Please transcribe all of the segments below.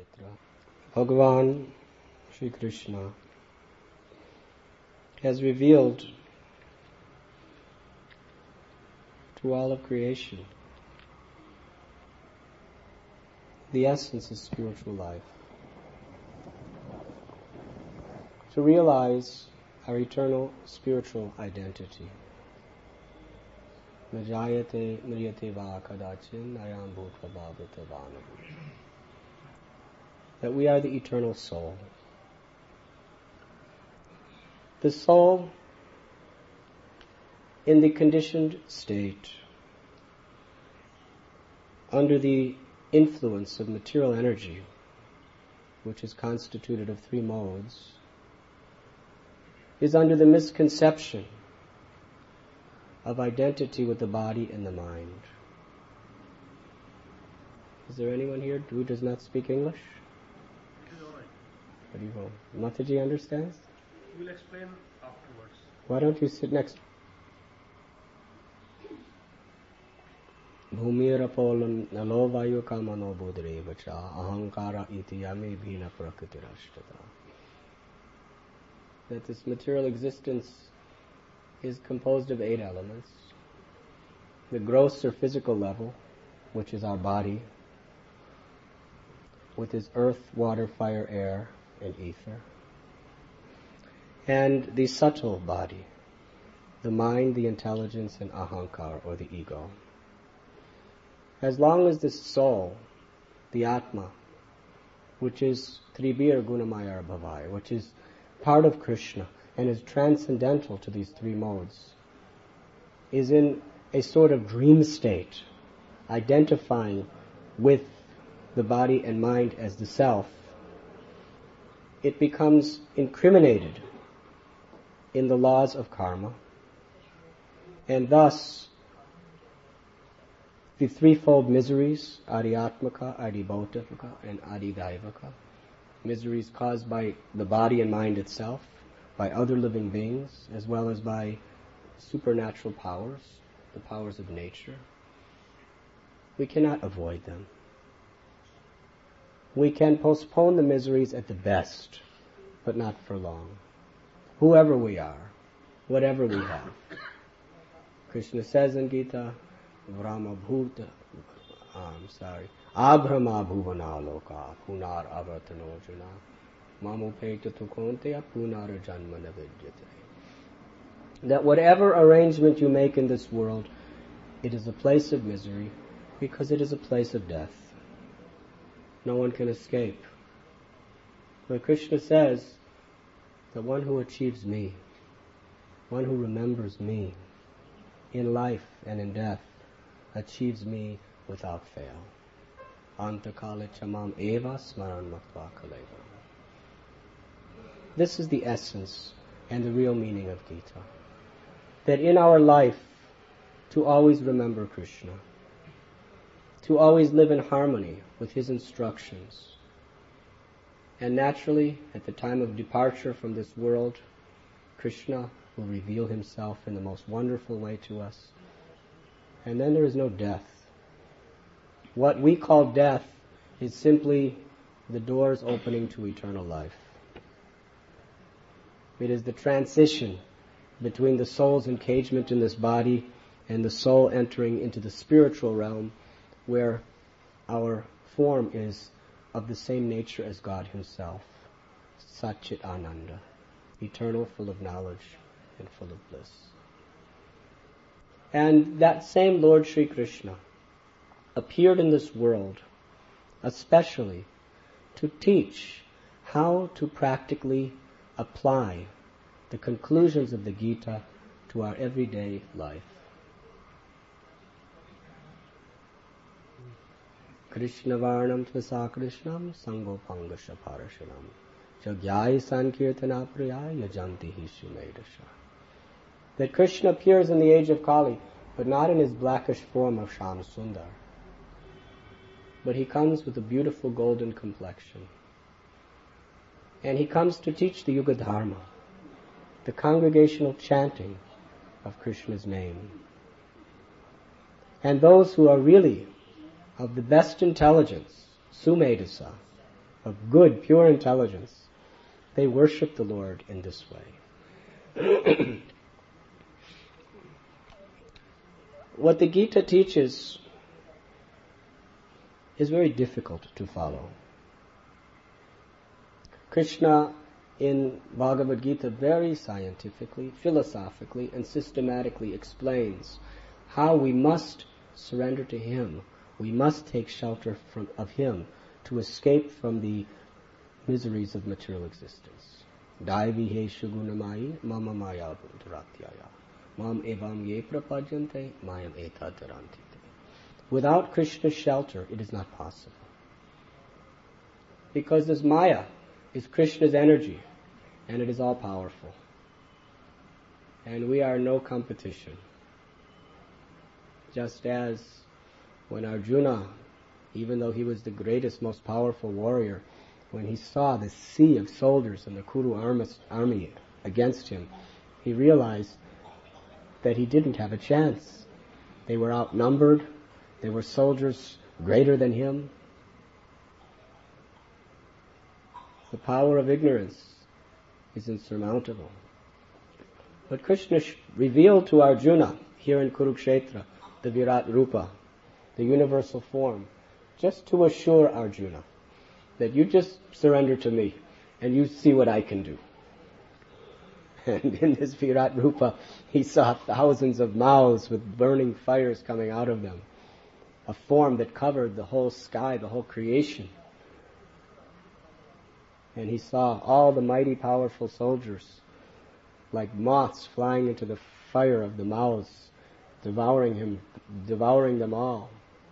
Bhagavan Sri Krishna has revealed to all of creation the essence of spiritual life. To realize our eternal spiritual identity. Najayate mriyate va kadachin nayam bhutva bhavata vanavu. That we are the eternal soul. The soul, in the conditioned state, under the influence of material energy, which is constituted of three modes, is under the misconception of identity with the body and the mind. Is there anyone here who does not speak English? It is all right. What do you go? Mataji understands? We'll explain afterwards. Why don't you sit next? Bhumirapolam nalo vayu kamano budrevacha ahankara iti yame bhina prakritirashtata. That this material existence is composed of 8 elements. The gross or physical level, which is our body, with its earth, water, fire, air, and ether. And the subtle body, the mind, the intelligence, and ahankar, or the ego. As long as this soul, the Atma, which is Tribir Gunamaya Bhavaya, which is part of Krishna and is transcendental to these 3 modes, is in a sort of dream state, identifying with the body and mind as the self, it becomes incriminated in the laws of karma, and thus the threefold miseries, Adhyatmaka, Adhibhautaka, and Adhidaivaka, miseries caused by the body and mind itself, by other living beings, as well as by supernatural powers, the powers of nature. We cannot avoid them. We can postpone the miseries at the best, but not for long. Whoever we are, whatever we have. Krishna says in Gita, Brahma Bhuta, Abrahma Bhuvana Loka, Punar Avartano Juna, Mamupeta Tukonteya, Punar Janma Navidyate. That whatever arrangement you make in this world, it is a place of misery because it is a place of death. No one can escape. But Krishna says that one who achieves me, one who remembers me in life and in death, achieves me without fail. Antakale chamam eva smaran matva kaleva. This is the essence and the real meaning of Gita. That in our life, to always remember Krishna, to always live in harmony with His instructions. And naturally, at the time of departure from this world, Krishna will reveal Himself in the most wonderful way to us. And then there is no death. What we call death is simply the doors opening to eternal life. It is the transition between the soul's engagement in this body and the soul entering into the spiritual realm, where our form is of the same nature as God Himself, Satchit Ananda, eternal, full of knowledge and full of bliss. And that same Lord Sri Krishna appeared in this world especially to teach how to practically apply the conclusions of the Gita to our everyday life. Krishna Varnam Tvasa Krishnam Sangopanga Shaparashanam Jagyai Sankirtana Priya Yajanti Hishumedasha. That Krishna appears in the age of Kali, but not in his blackish form of Sham Sundar. But he comes with a beautiful golden complexion. And he comes to teach the Yuga Dharma, the congregational chanting of Krishna's name. And those who are really of the best intelligence, Sumedasa, of good, pure intelligence, they worship the Lord in this way. What the Gita teaches is very difficult to follow. Krishna in Bhagavad Gita very scientifically, philosophically, and systematically explains how we must surrender to Him. We must take shelter of Him to escape from the miseries of material existence. Daivihe shugunamai mama maya buddharatyaya mam evam ye prapajante mayam etatarantite. Without Krishna's shelter, it is not possible. Because this Maya is Krishna's energy, and it is all powerful. And we are no competition. Just as when Arjuna, even though he was the greatest, most powerful warrior, when he saw the sea of soldiers and the Kuru army against him, he realized that he didn't have a chance. They were outnumbered. They were soldiers greater than him. The power of ignorance is insurmountable. But Krishna revealed to Arjuna, here in Kurukshetra, the Virat Rupa, the universal form, just to assure Arjuna that you just surrender to me and you see what I can do. And in this Virat Rupa, he saw thousands of mouths with burning fires coming out of them, a form that covered the whole sky, the whole creation. And he saw all the mighty powerful soldiers like moths flying into the fire of the mouths, devouring them all.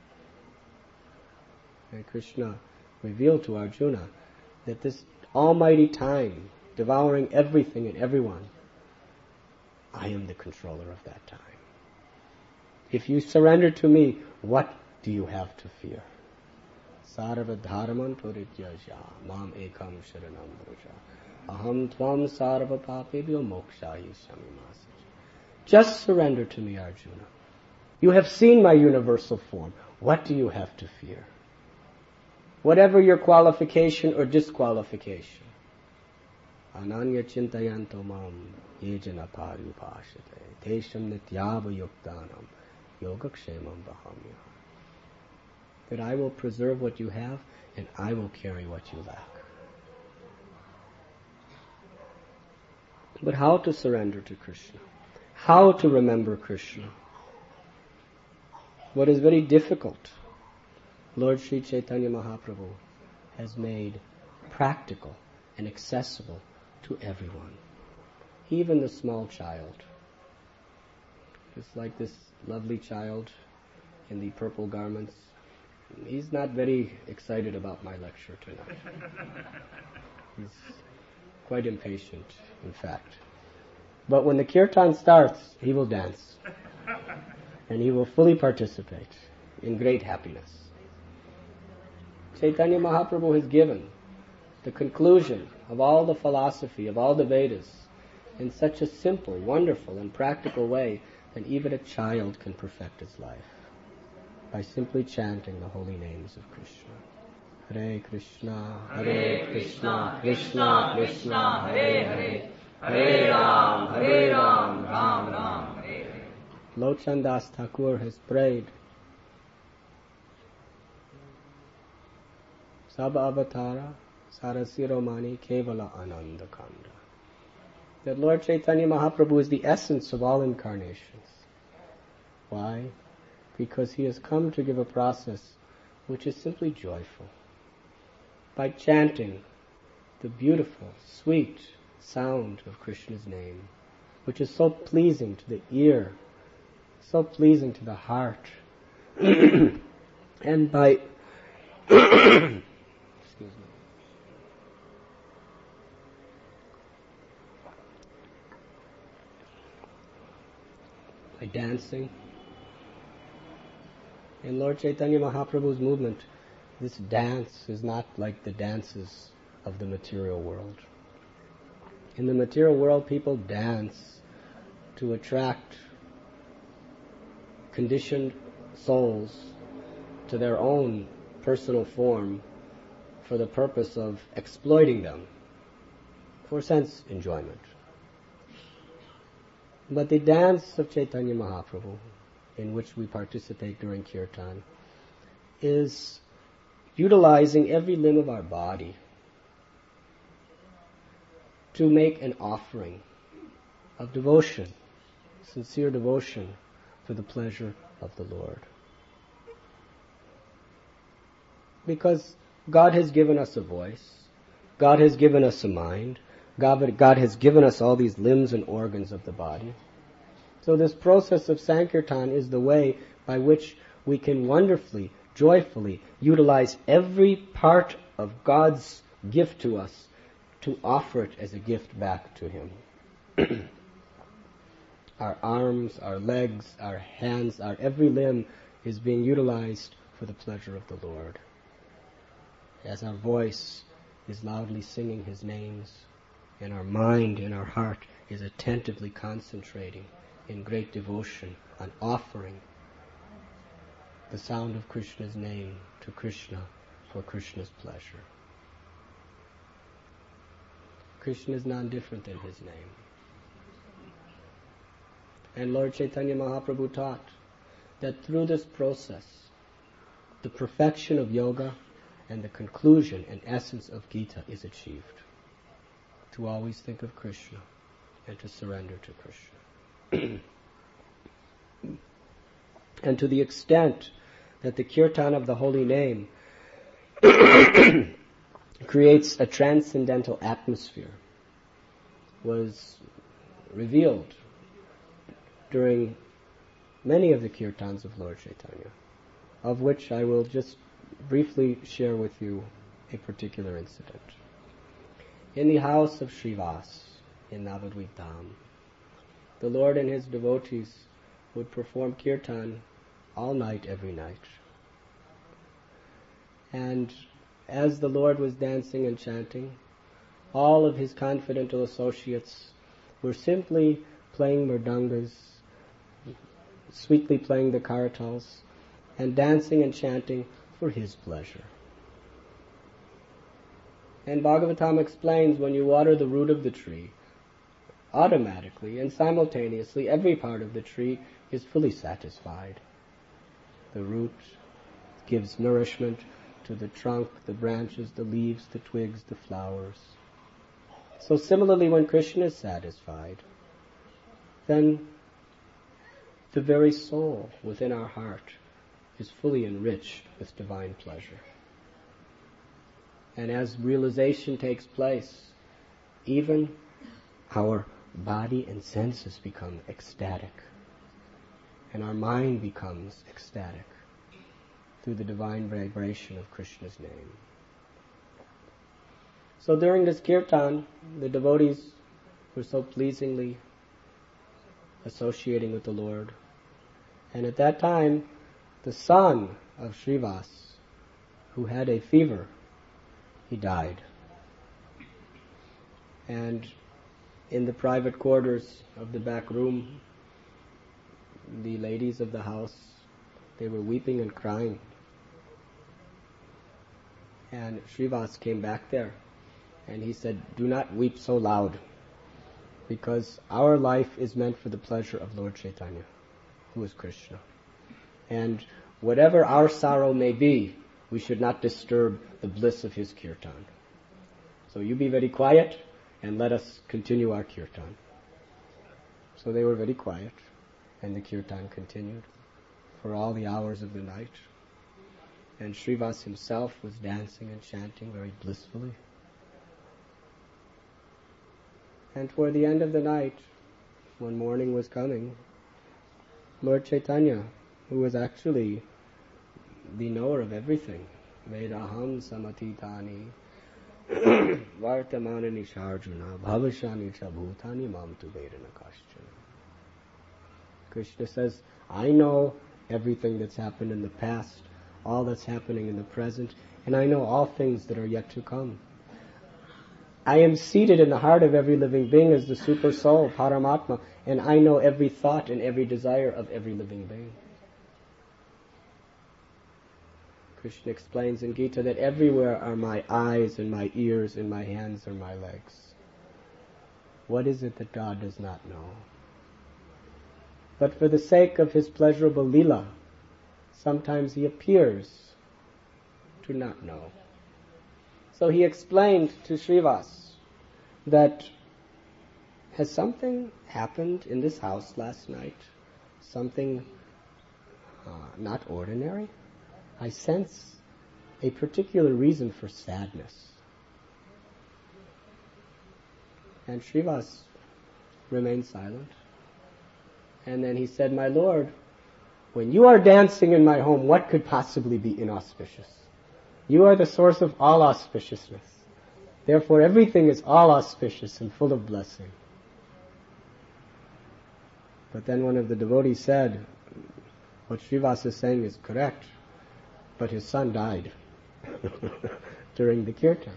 And Krishna revealed to Arjuna that this almighty time, devouring everything and everyone, I am the controller of that time. If you surrender to me, what do you have to fear? Sarva dharman parijyasya mam ekam sharanam vraja aham tvam sarva papebhyo mokshayishyami masaja. Just surrender to me, Arjuna. You have seen my universal form. What do you have to fear? Whatever your qualification or disqualification. Ananya chintayanto mam yejana parupashate tesham nityava yuktanam yogakshemam vahamya. That I will preserve what you have and I will carry what you lack. But how to surrender to Krishna? How to remember Krishna? What is very difficult, Lord Sri Chaitanya Mahaprabhu has made practical and accessible to everyone, even the small child. Just like this lovely child in the purple garments. He's not very excited about my lecture tonight. He's quite impatient, in fact. But when the kirtan starts, he will dance. And he will fully participate in great happiness. Chaitanya Mahaprabhu has given the conclusion of all the philosophy, of all the Vedas, in such a simple, wonderful, and practical way that even a child can perfect his life by simply chanting the holy names of Krishna. Hare Krishna, Hare Krishna, Krishna Krishna, Hare Hare, Hare Ram, Ram Ram, Hare Hare. Lochan Das Thakur has prayed, Sab Avatara Sarasiromani Kevala Ananda Kanda. That Lord Chaitanya Mahaprabhu is the essence of all incarnations. Why? Because he has come to give a process which is simply joyful. By chanting the beautiful, sweet sound of Krishna's name, which is so pleasing to the ear, so pleasing to the heart, and by by dancing. In Lord Chaitanya Mahaprabhu's movement, this dance is not like the dances of the material world. In the material world, people dance to attract conditioned souls to their own personal form for the purpose of exploiting them for sense enjoyment. But the dance of Chaitanya Mahaprabhu, in which we participate during kirtan, is utilizing every limb of our body to make an offering of devotion, sincere devotion for the pleasure of the Lord. Because God has given us a voice, God has given us a mind, God has given us all these limbs and organs of the body. So this process of Sankirtan is the way by which we can wonderfully, joyfully utilize every part of God's gift to us to offer it as a gift back to Him. Our arms, our legs, our hands, our every limb is being utilized for the pleasure of the Lord. As our voice is loudly singing His names, and our mind and our heart is attentively concentrating in great devotion on offering the sound of Krishna's name to Krishna for Krishna's pleasure. Krishna is none different than His name. And Lord Chaitanya Mahaprabhu taught that through this process, the perfection of yoga and the conclusion and essence of Gita is achieved. To always think of Krishna and to surrender to Krishna. And to the extent that the kirtan of the holy name creates a transcendental atmosphere was revealed during many of the kirtans of Lord Chaitanya, of which I will just briefly share with you a particular incident. In the house of Srivas in Navadvip Dham, the Lord and His devotees would perform kirtan all night, every night. And as the Lord was dancing and chanting, all of His confidential associates were simply playing mridangas, sweetly playing the karatals, and dancing and chanting for His pleasure. And Bhagavatam explains when you water the root of the tree, automatically and simultaneously every part of the tree is fully satisfied. The root gives nourishment to the trunk, the branches, the leaves, the twigs, the flowers. So similarly, when Krishna is satisfied, then the very soul within our heart is fully enriched with divine pleasure. And as realization takes place, even our body and senses become ecstatic, and our mind becomes ecstatic through the divine vibration of Krishna's name. So during this kirtan, the devotees were so pleasingly associating with the Lord. And at that time, the son of Srivas, who had a fever, he died. And in the private quarters of the back room, the ladies of the house, they were weeping and crying. And Srivas came back there and he said, "Do not weep so loud, because our life is meant for the pleasure of Lord Chaitanya, who is Krishna. And whatever our sorrow may be, we should not disturb the bliss of His kirtan. So you be very quiet and let us continue our kirtan." So they were very quiet, and the kirtan continued for all the hours of the night. And Srivas himself was dancing and chanting very blissfully. And toward the end of the night, when morning was coming, Lord Chaitanya, who was actually the knower of everything, Vedaham samatitani vartamani nisharjuna bhavashani cha bhutani mam tu vedana kaschana. Krishna says, I know everything that's happened in the past, all that's happening in the present, and I know all things that are yet to come. I am seated in the heart of every living being as the super soul, Paramatma, and I know every thought and every desire of every living being. Krishna explains in Gita that everywhere are my eyes and my ears and my hands and my legs. What is it that God does not know? But for the sake of his pleasurable lila, sometimes he appears to not know. So he explained to Srivas that, has something happened in this house last night? Something not ordinary? I sense a particular reason for sadness. And Srivas remained silent. And then he said, my Lord, when you are dancing in my home, what could possibly be inauspicious? You are the source of all auspiciousness. Therefore, everything is all auspicious and full of blessing. But then one of the devotees said, what Srivas is saying is correct, but his son died during the kirtan.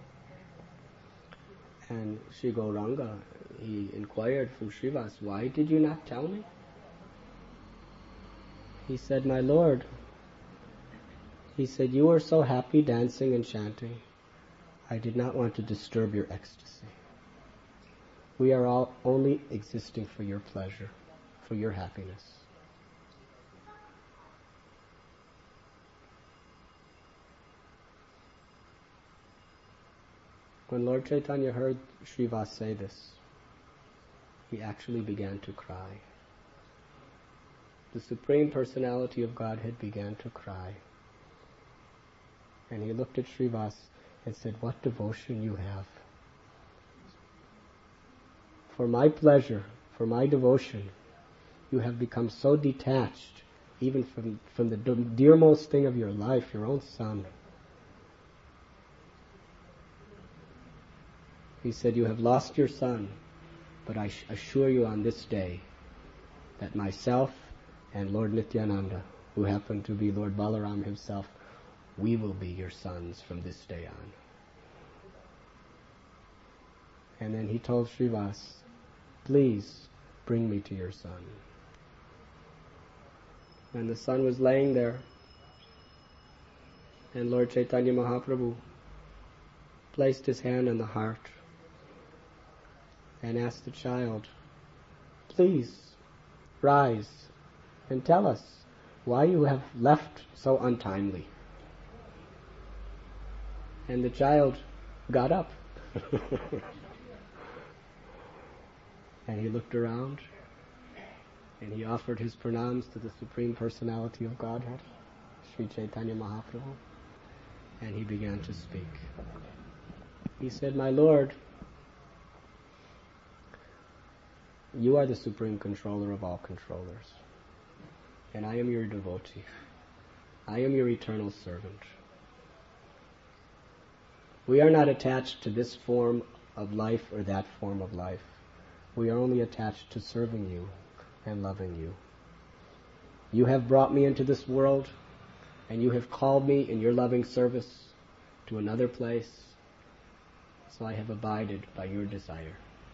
And Sri Gauranga, he inquired from Srivas, why did you not tell me? He said, my Lord, he said, you were so happy dancing and chanting. I did not want to disturb your ecstasy. We are all only existing for your pleasure, for your happiness. When Lord Chaitanya heard Srivas say this, he actually began to cry. The Supreme Personality of Godhead began to cry. And he looked at Srivas and said, what devotion you have. For my pleasure, for my devotion, you have become so detached, even from the dearmost thing of your life, your own son. He said, you have lost your son, but I assure you on this day that myself and Lord Nityananda, who happened to be Lord Balaram himself, we will be your sons from this day on. And then he told Srivas, please bring me to your son. And the son was laying there, and Lord Chaitanya Mahaprabhu placed his hand on the heart and asked the child, please rise and tell us why you have left so untimely. And the child got up. And he looked around and he offered his pranams to the Supreme Personality of Godhead, Sri Chaitanya Mahaprabhu, and he began to speak. He said, my Lord, you are the Supreme Controller of all controllers, and I am your devotee. I am your eternal servant. We are not attached to this form of life or that form of life. We are only attached to serving you and loving you. You have brought me into this world, and you have called me in your loving service to another place, so I have abided by your desire.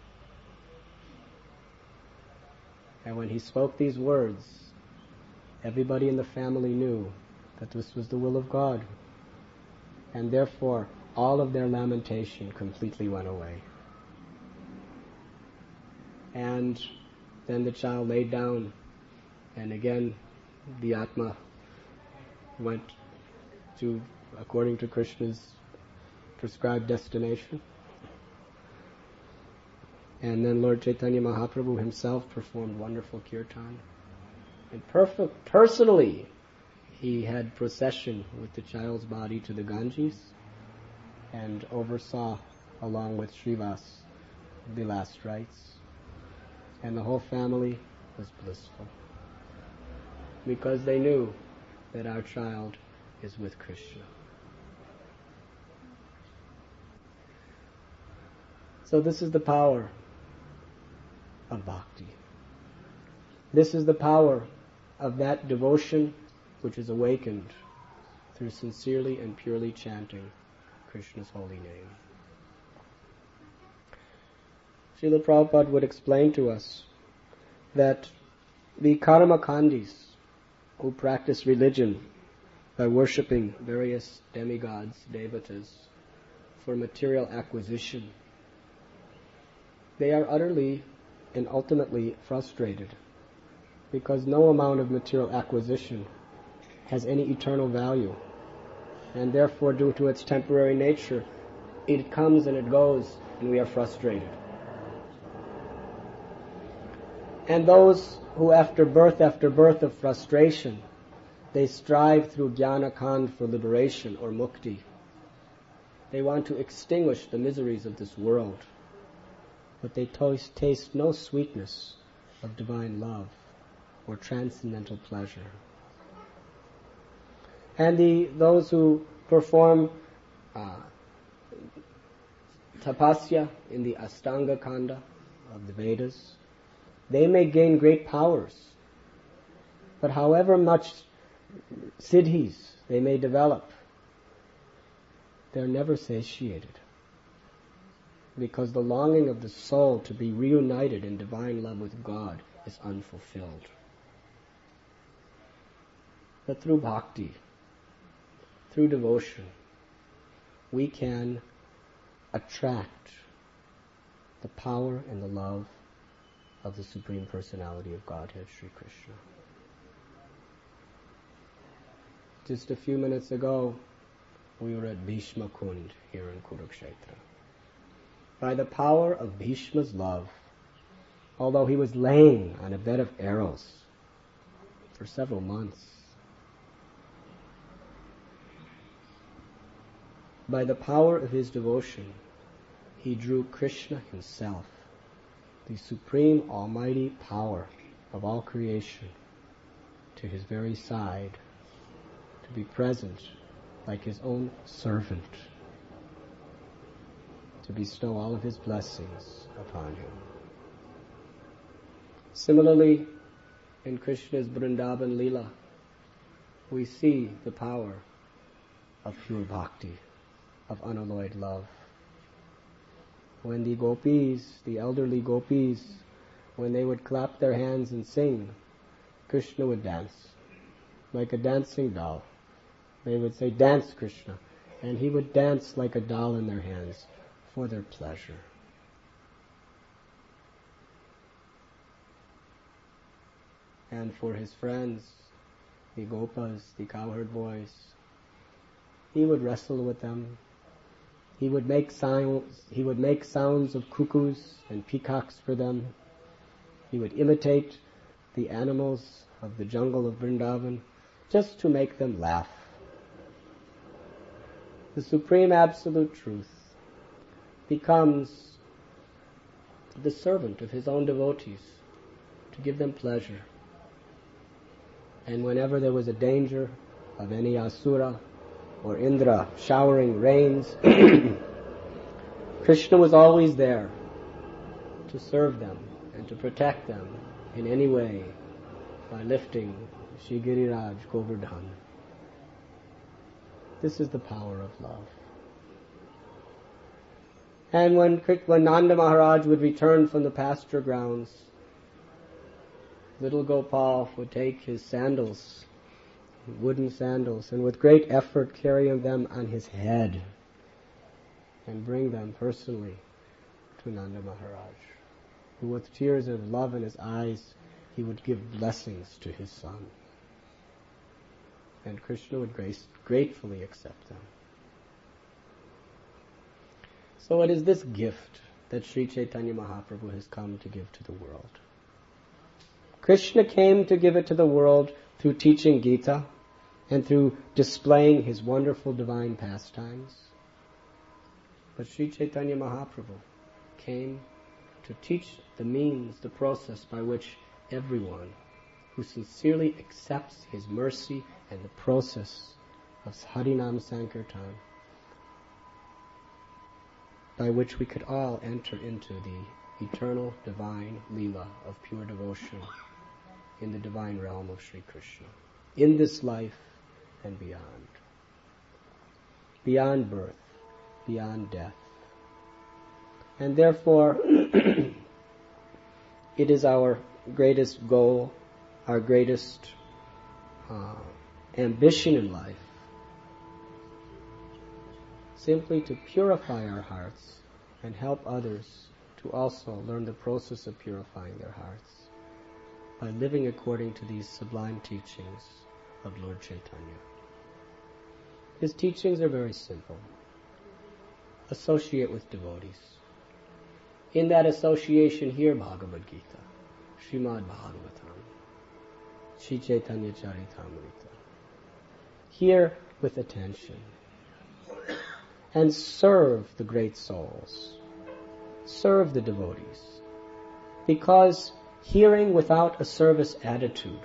And when he spoke these words, everybody in the family knew that this was the will of God, and therefore all of their lamentation completely went away. And then the child laid down, and again the Atma went to, according to Krishna's prescribed destination. And then Lord Chaitanya Mahaprabhu himself performed wonderful kirtan. And personally, he had procession with the child's body to the Ganges and oversaw, along with Srivas, the last rites. And the whole family was blissful, because they knew that our child is with Krishna. So this is the power of bhakti. This is the power of that devotion which is awakened through sincerely and purely chanting Krishna's holy name. Srila Prabhupada would explain to us that the karmakandis who practice religion by worshipping various demigods, devatas, for material acquisition, they are utterly and ultimately frustrated, because no amount of material acquisition has any eternal value, and therefore, due to its temporary nature, it comes and it goes, and we are frustrated. And those who after birth of frustration, they strive through jnana kand for liberation or mukti. They want to extinguish the miseries of this world, but they taste no sweetness of divine love or transcendental pleasure. And those who perform tapasya in the Astanga Kanda of the Vedas, they may gain great powers, but however much siddhis they may develop, they're never satiated, because the longing of the soul to be reunited in divine love with God is unfulfilled. But through bhakti, through devotion, we can attract the power and the love of the Supreme Personality of Godhead, Sri Krishna. Just a few minutes ago, we were at Bhishma Kund here in Kurukshetra. By the power of Bhishma's love, although he was laying on a bed of arrows for several months, by the power of his devotion, he drew Krishna himself, the supreme almighty power of all creation, to his very side, to be present like his own servant, to bestow all of his blessings upon him. Similarly, in Krishna's Vrindavan Leela, we see the power of pure bhakti, of unalloyed love. When the gopis, the elderly gopis, when they would clap their hands and sing, Krishna would dance, like a dancing doll. They would say, "Dance, Krishna," and he would dance like a doll in their hands for their pleasure. And for his friends, the gopas, the cowherd boys, he would wrestle with them. He would make sounds of cuckoos and peacocks for them. He would imitate the animals of the jungle of Vrindavan just to make them laugh. The Supreme Absolute Truth becomes the servant of his own devotees to give them pleasure. And whenever there was a danger of any asura or Indra showering rains, Krishna was always there to serve them and to protect them in any way by lifting Shri Giriraj Govardhan. This is the power of love. And when Nanda Maharaj would return from the pasture grounds, little Gopal would take his sandals, wooden sandals, and with great effort carry them on his head and bring them personally to Nanda Maharaj, who with tears of love in his eyes, he would give blessings to his son. And Krishna would gratefully accept them. So it is this gift that Sri Chaitanya Mahaprabhu has come to give to the world. Krishna came to give it to the world through teaching Gita and through displaying his wonderful divine pastimes. But Sri Chaitanya Mahaprabhu came to teach the means, the process by which everyone who sincerely accepts his mercy and the process of Harinam Sankirtan, by which we could all enter into the eternal divine Leela of pure devotion in the divine realm of Sri Krishna, in this life and beyond. Beyond birth, beyond death. And therefore, it is our greatest goal, our greatest ambition in life, simply to purify our hearts and help others to also learn the process of purifying their hearts by living according to these sublime teachings of Lord Chaitanya. His teachings are very simple. Associate with devotees. In that association, hear Bhagavad Gita, Srimad Bhagavatam, Sri Chaitanya Charitamrita. Hear with attention and serve the great souls. Serve the devotees. Because hearing without a service attitude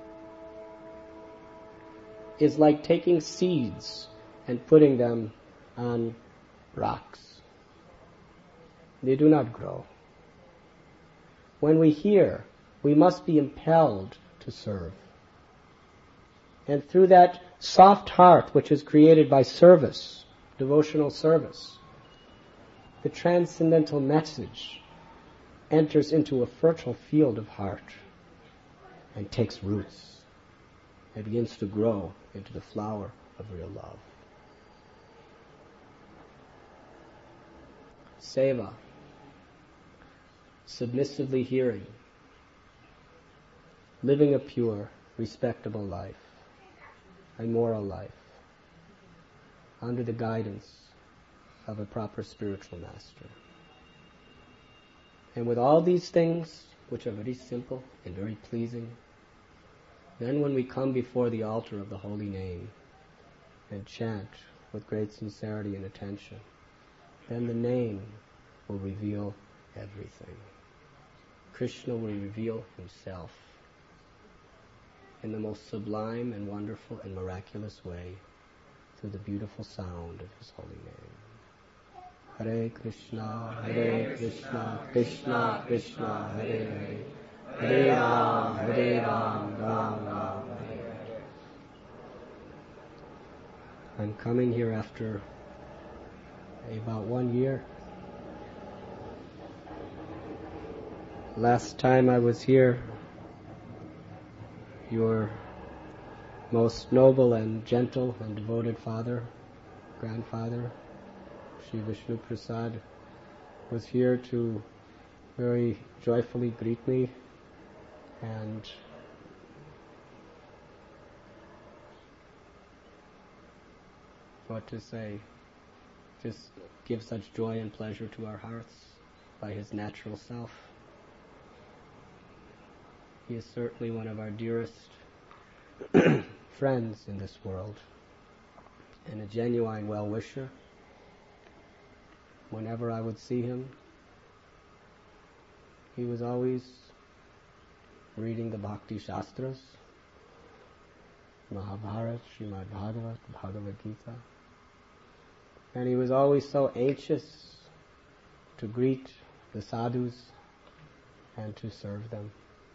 is like taking seeds and putting them on rocks. They do not grow. When we hear, we must be impelled to serve. And through that soft heart which is created by service, devotional service, the transcendental message enters into a fertile field of heart and takes roots and begins to grow into the flower of real love. Seva, submissively hearing, living a pure, respectable life, a moral life, under the guidance of a proper spiritual master. And with all these things, which are very simple and very pleasing, then when we come before the altar of the holy name and chant with great sincerity and attention, then the name will reveal everything. Krishna will reveal himself in the most sublime and wonderful and miraculous way through the beautiful sound of his holy name. Hare Krishna, Krishna Krishna, Hare Hare, Hare Ram, Ram Ram, Hare Hare. I'm coming here after about 1 year. Last time I was here, your most noble and gentle and devoted father, grandfather, Sri Vishnu Prasad, was here to very joyfully greet me and what to say, just give such joy and pleasure to our hearts by his natural self. He is certainly one of our dearest friends in this world and a genuine well-wisher. Whenever I would see him, he was always reading the Bhakti Shastras, Mahabharata, Srimad Bhagavatam, Bhagavad Gita. And he was always so anxious to greet the sadhus and to serve them.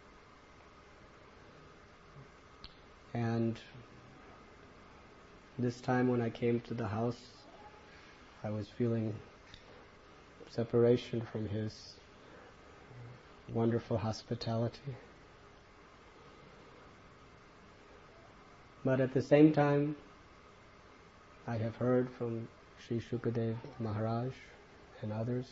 And this time when I came to the house, I was feeling separation from his wonderful hospitality. But at the same time, I have heard from Sri Shukadev Maharaj and others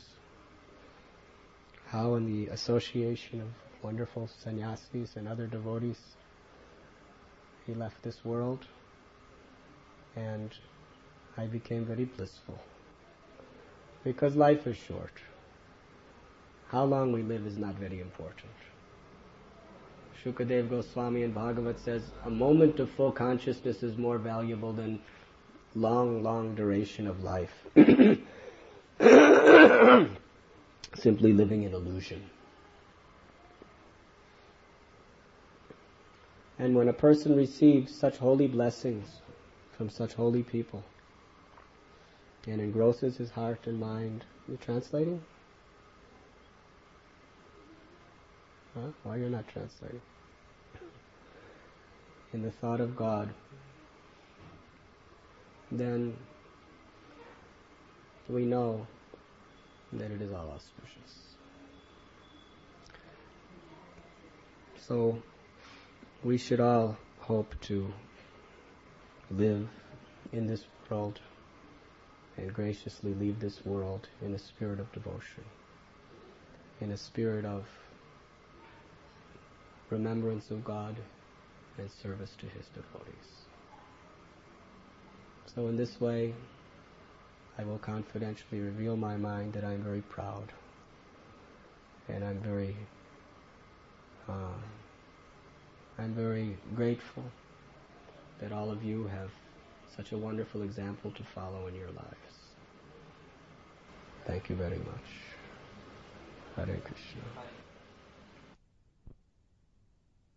how in the association of wonderful sannyasis and other devotees, he left this world, and I became very blissful. Because life is short. How long we live is not very important. Shukadev Goswami in Bhagavat says, a moment of full consciousness is more valuable than long duration of life. Simply living in illusion. And when a person receives such holy blessings from such holy people and engrosses his heart and mind, you translating? Huh? Why you're not translating? In the thought of God, then we know that it is all auspicious. So we should all hope to live in this world and graciously leave this world in a spirit of devotion, in a spirit of remembrance of God and service to His devotees. So in this way, I will confidentially reveal my mind that I'm very proud and I'm very grateful that all of you have such a wonderful example to follow in your lives. Thank you very much. Hare Krishna.